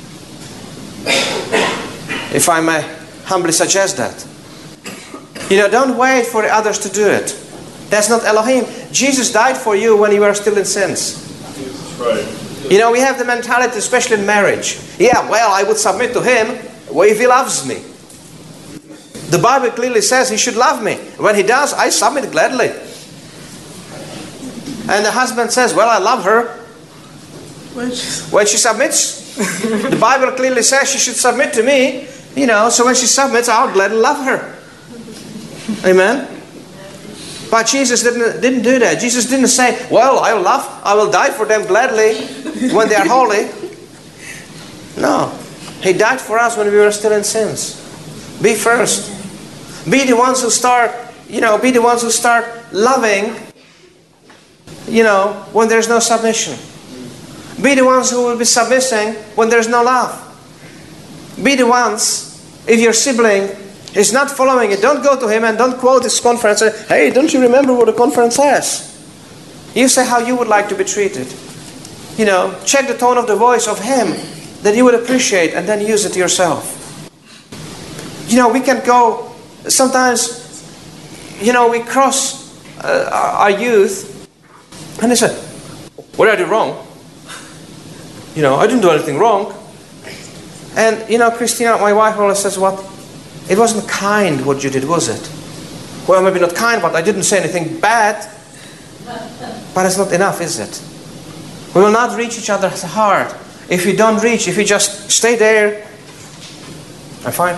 If I may humbly suggest that. You know, don't wait for the others to do it. That's not Elohim. Jesus died for you when you were still in sins. Right. You know, we have the mentality, especially in marriage. Yeah, well, I would submit to him if he loves me. The Bible clearly says he should love me. When he does, I submit gladly. And the husband says, well, I love her. When she submits, the Bible clearly says she should submit to me. You know, so when she submits, I'll gladly love her. Amen? But Jesus didn't, didn't do that. Jesus didn't say, well, I will love, I will die for them gladly when they are holy. No. He died for us when we were still in sins. Be first. Be the ones who start, you know, be the ones who start loving, you know, when there's no submission. Be the ones who will be submitting when there's no love. Be the ones, if your sibling is not following it, don't go to him and don't quote this conference and say, hey, don't you remember what the conference says? You say how you would like to be treated. You know, check the tone of the voice of him that you would appreciate and then use it yourself. You know, we can go, sometimes you know, we cross uh, our youth, and they say, what did I do wrong? You know, I didn't do anything wrong. And, you know, Christina, my wife, always says, what? It wasn't kind what you did, was it? Well, maybe not kind, but I didn't say anything bad. But it's not enough, is it? We will not reach each other's heart if we don't reach, if we just stay there. I'm fine.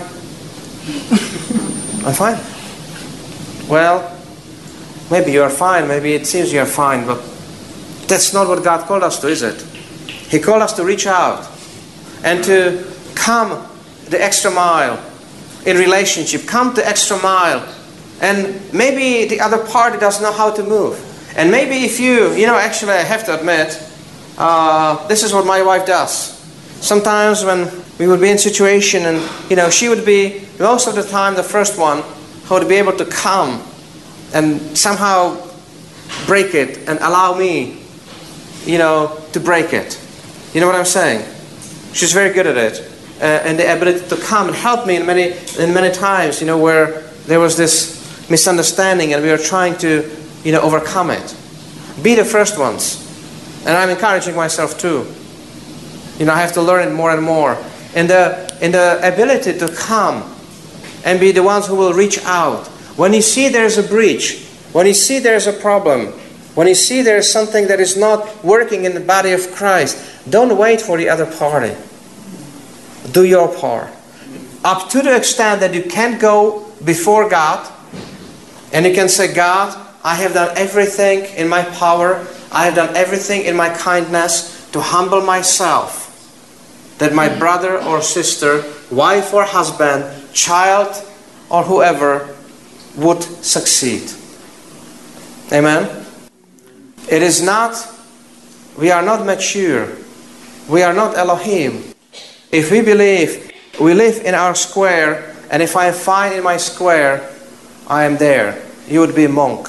I'm fine. Well, maybe you are fine, maybe it seems you are fine, but that's not what God called us to, is it? He called us to reach out and to come the extra mile in relationship. Come the extra mile. And maybe the other party doesn't know how to move. And maybe if you, you know, actually I have to admit, uh, this is what my wife does. Sometimes when we would be in a situation and, you know, she would be, most of the time, the first one who would be able to come and somehow break it and allow me, you know, to break it. You know what I'm saying? She's very good at it. Uh, and the ability to come and help me in many, in many times, you know, where there was this misunderstanding and we were trying to, you know, overcome it. Be the first ones. And I'm encouraging myself too. You know, I have to learn it more and more. And the, and the ability to come and be the ones who will reach out. When you see there's a breach, when you see there's a problem, when you see there's something that is not working in the body of Christ, don't wait for the other party. Do your part. Up to the extent that you can't go before God and you can say, God, I have done everything in my power. I have done everything in my kindness to humble myself, that my brother or sister, wife or husband, child or whoever would succeed. Amen? It is not, we are not mature. We are not Elohim. If we believe we live in our square, and if I am fine in my square, I am there. You would be a monk.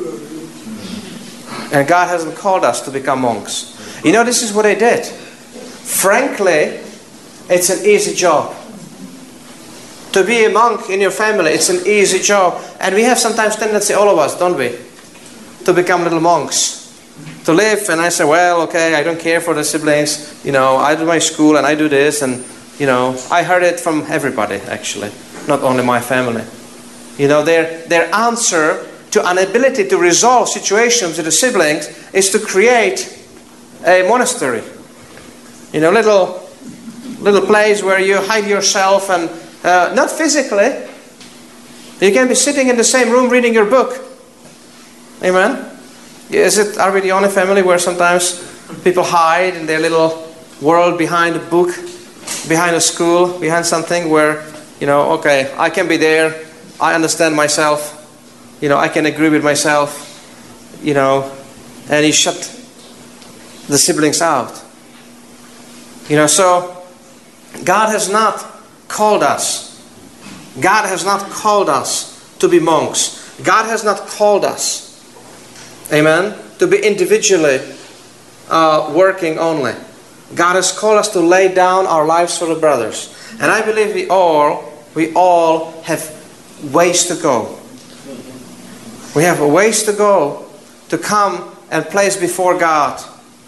And God hasn't called us to become monks. You know, this is what I did. Frankly, it's an easy job. To be a monk in your family, it's an easy job. And we have sometimes tendency, all of us, don't we? To become little monks. To live, and I say, well, okay, I don't care for the siblings. You know, I do my school and I do this. And, you know, I heard it from everybody, actually. Not only my family. You know, their, their answer to an ability to resolve situations with the siblings is to create a monastery. You know, little little place where you hide yourself, and uh, not physically. You can be sitting in the same room reading your book. Amen? Is it, are we the only family where sometimes people hide in their little world behind a book, behind a school, behind something where, you know, okay, I can be there, I understand myself, you know, I can agree with myself, you know, and you shut the siblings out. You know, so God has not called us. God has not called us to be monks. God has not called us, amen, to be individually uh, working only. God has called us to lay down our lives for the brothers. And I believe we all, we all have ways to go. We have a ways to go to come and place before God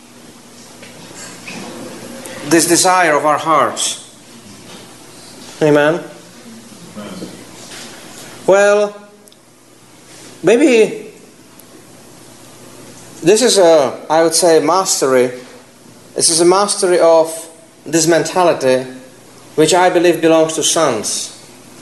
this desire of our hearts. Amen. Well, maybe this is a, I would say, mastery. This is a mastery of this mentality, which I believe belongs to sons.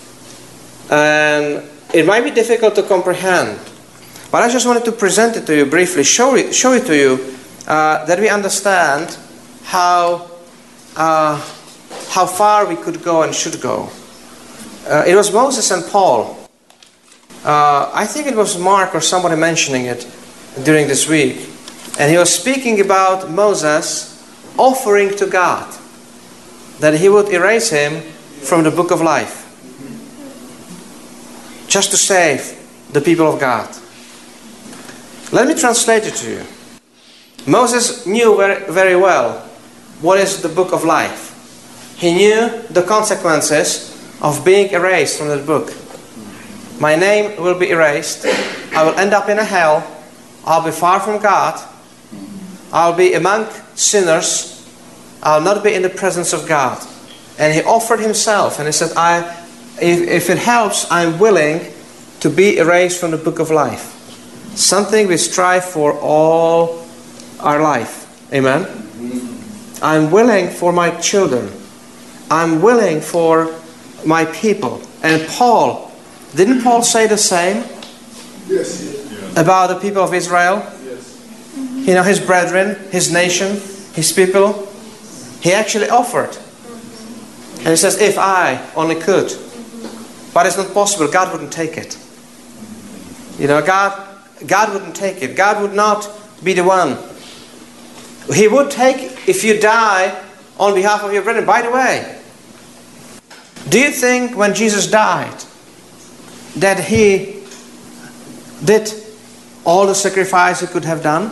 And it might be difficult to comprehend, but I just wanted to present it to you briefly, show it, show it to you, uh, that we understand how uh, how far we could go and should go. Uh, it was Moses and Paul. Uh, I think it was Mark or somebody mentioning it during this week. And he was speaking about Moses offering to God that he would erase him from the book of life. Just to save the people of God. Let me translate it to you. Moses knew very, very well what is the book of life. He knew the consequences of being erased from that book. My name will be erased. I will end up in a hell. I'll be far from God. I'll be among sinners. I'll not be in the presence of God. And he offered himself, and he said, I, if, if it helps, I'm willing to be erased from the book of life. Something we strive for all our life. Amen? I'm willing for my children. I'm willing for my people. And Paul, didn't Paul say the same? Yes. About the people of Israel? Yes. You know, his brethren, his nation, his people. He actually offered. And he says, if I only could. But it's not possible. God wouldn't take it. You know, God, God wouldn't take it. God would not be the one. He would take, if you die on behalf of your brethren. By the way, do you think when Jesus died that he did all the sacrifice he could have done?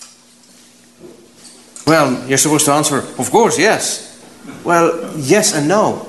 Well, you're supposed to answer, of course, yes. Well, yes and no.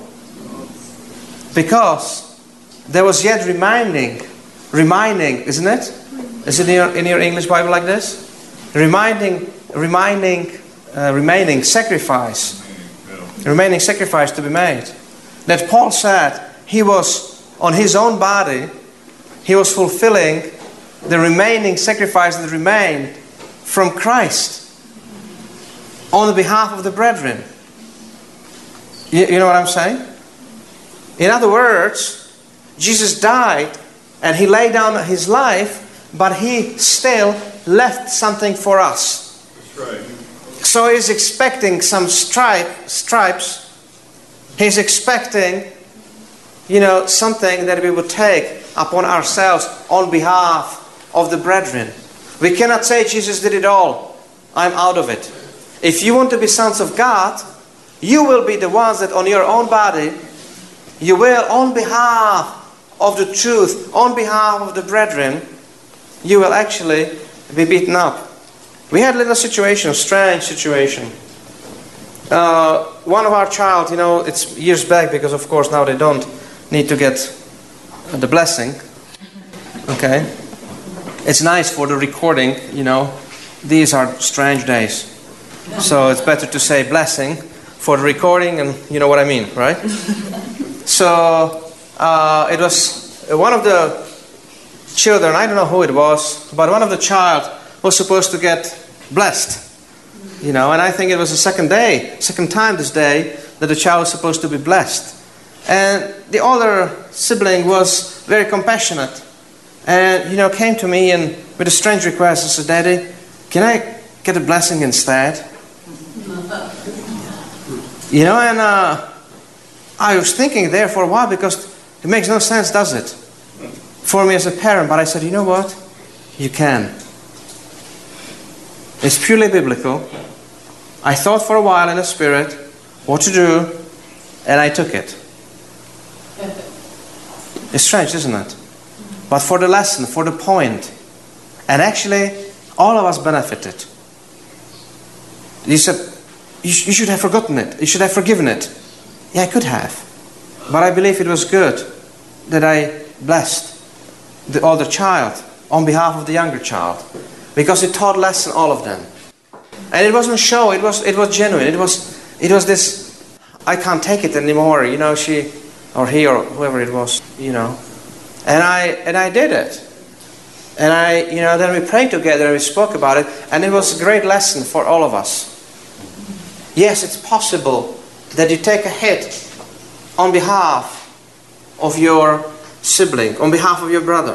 Because there was yet reminding, reminding, isn't it? Is it in your, in your English Bible like this? Reminding, reminding, uh, remaining sacrifice. Remaining sacrifice to be made. That Paul said he was, on his own body, he was fulfilling the remaining sacrifice that remained from Christ on the behalf of the brethren. You, you know what I'm saying? In other words, Jesus died and he laid down his life, but he still left something for us. That's right. So he's expecting some stripe, stripes. He's expecting, you know, something that we would take upon ourselves on behalf of the brethren. We cannot say Jesus did it all. I'm out of it. If you want to be sons of God, you will be the ones that on your own body, you will, on behalf of the truth, on behalf of the brethren, you will actually be beaten up. We had a little situation, a strange situation. Uh, one of our child, you know, it's years back because of course now they don't need to get the blessing. Okay? It's nice for the recording, you know. These are strange days. So it's better to say blessing for the recording, and you know what I mean, right? So uh, it was one of the children, I don't know who it was, but one of the child was supposed to get blessed. You know, and I think it was the second day, second time this day, that the child was supposed to be blessed. And the older sibling was very compassionate. And, you know, came to me and with a strange request, and said, Daddy, can I get a blessing instead? You know, and uh, I was thinking there for a while because it makes no sense, does it? For me as a parent. But I said, you know what? You can. It's purely biblical. I thought for a while in the spirit what to do, and I took it. It's strange, isn't it? But for the lesson, for the point, and actually all of us benefited. You said, you, sh- you should have forgotten it. You should have forgiven it. Yeah, I could have. But I believe it was good that I blessed the older child on behalf of the younger child. Because it taught lesson all of them. And it wasn't show, it was it was genuine. It was it was this, I can't take it anymore, you know, she or he or whoever it was, you know. And I and I did it. And I, you know, then we prayed together and we spoke about it, and it was a great lesson for all of us. Yes, it's possible that you take a hit on behalf of your sibling, on behalf of your brother.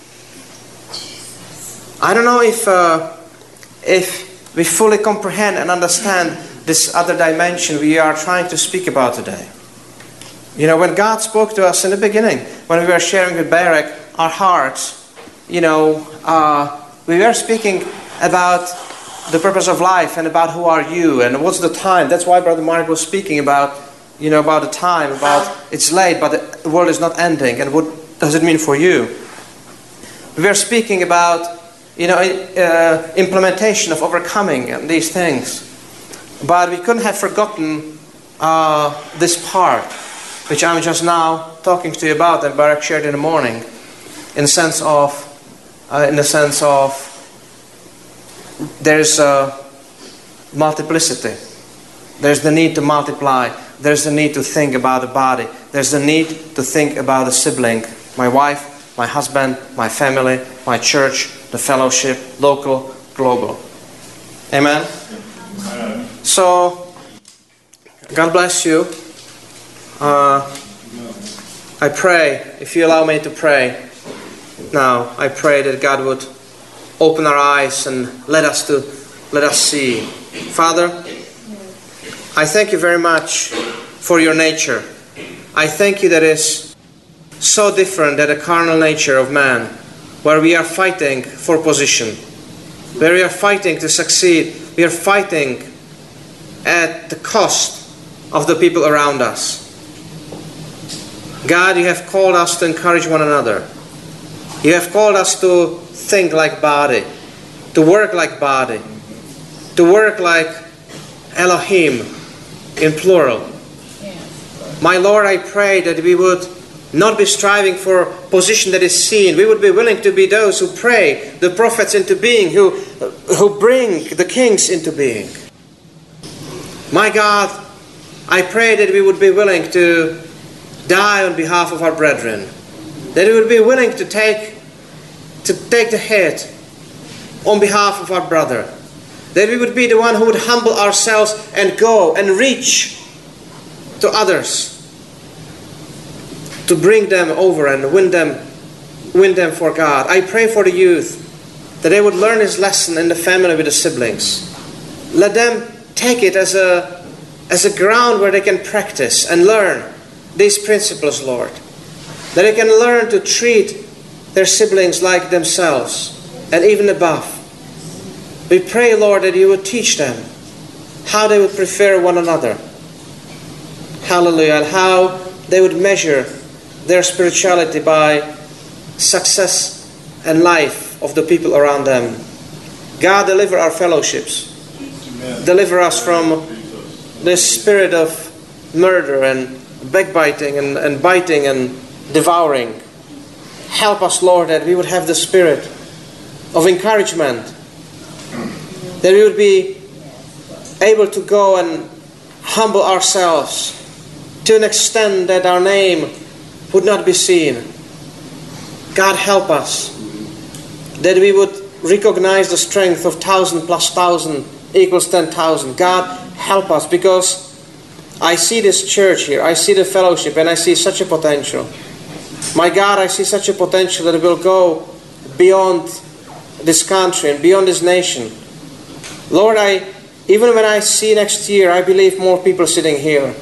I don't know if uh, if we fully comprehend and understand this other dimension we are trying to speak about today. You know, when God spoke to us in the beginning, when we were sharing with Barak our hearts, you know, uh, we were speaking about the purpose of life and about who are you and what's the time. That's why Brother Mark was speaking about, you know, about the time, about it's late, but the world is not ending, and what does it mean for you? We were speaking about, you know, uh, implementation of overcoming and these things. But we couldn't have forgotten uh, this part, which I'm just now talking to you about, and Barak shared in the morning. in sense of, uh, in the sense of, there's a multiplicity. There's the need to multiply. There's the need to think about the body. There's the need to think about a sibling. My wife, my husband, my family, my church, the fellowship, local, global. Amen? Amen. So, God bless you. Uh, I pray, if you allow me to pray now, I pray that God would open our eyes and let us to let us see. Father, I thank you very much for your nature. I thank you that it is so different than the carnal nature of man, where we are fighting for position, where we are fighting to succeed. We are fighting at the cost of the people around us. God, you have called us to encourage one another. You have called us to think like body, to work like body, to work like Elohim in plural. My Lord, I pray that we would not be striving for a position that is seen. We would be willing to be those who pray the prophets into being, who, who bring the kings into being. My God, I pray that we would be willing to die on behalf of our brethren. That we would be willing to take, to take the hit on behalf of our brother. That we would be the one who would humble ourselves and go and reach to others, to bring them over and win them, win them for God. I pray for the youth, that they would learn this lesson in the family with the siblings. Let them take it as a, as a ground where they can practice and learn these principles, Lord. That they can learn to treat their siblings like themselves and even above. We pray, Lord, that you would teach them how they would prefer one another. Hallelujah. And how they would measure their spirituality by success and life of the people around them. God, deliver our fellowships. Amen. Deliver us from this spirit of murder and backbiting and, and biting and devouring. Help us, Lord, that we would have the spirit of encouragement. That we would be able to go and humble ourselves to an extent that our name would not be seen. God, help us that we would recognize the strength of thousand plus thousand equals ten thousand. God, help us, because I see this church here, I see the fellowship, and I see such a potential. My God, I see such a potential that it will go beyond this country and beyond this nation. Lord, I even when I see next year, I believe more people sitting here.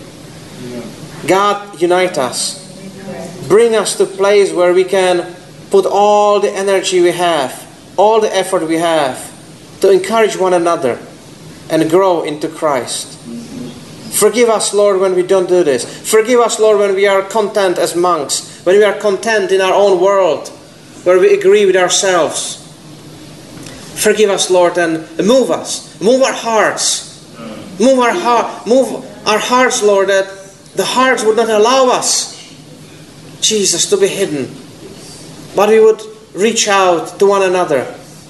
God, unite us. Bring us to a place where we can put all the energy we have, all the effort we have to encourage one another and grow into Christ. Forgive us, Lord, when we don't do this. Forgive us, Lord, when we are content as monks, when we are content in our own world, where we agree with ourselves. Forgive us, Lord, and move us. Move our hearts. Move our heart. Move our hearts, Lord, that the hearts would not allow us, Jesus, to be hidden, but we would reach out to one another.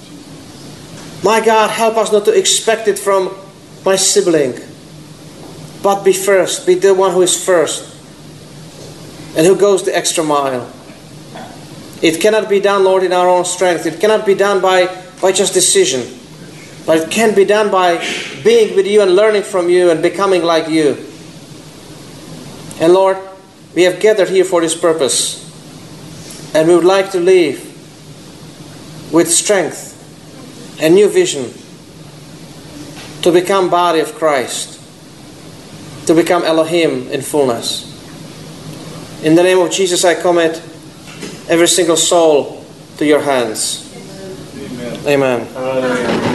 My God, help us not to expect it from my sibling, but be first, be the one who is first and who goes the extra mile. It cannot be done, Lord, in our own strength. It cannot be done by, by just decision, but it can be done by being with you and learning from you and becoming like you. And Lord, we have gathered here for this purpose, and we would like to leave with strength and new vision to become body of Christ, to become Elohim in fullness. In the name of Jesus, I commit every single soul to your hands. Amen. Amen. Hallelujah.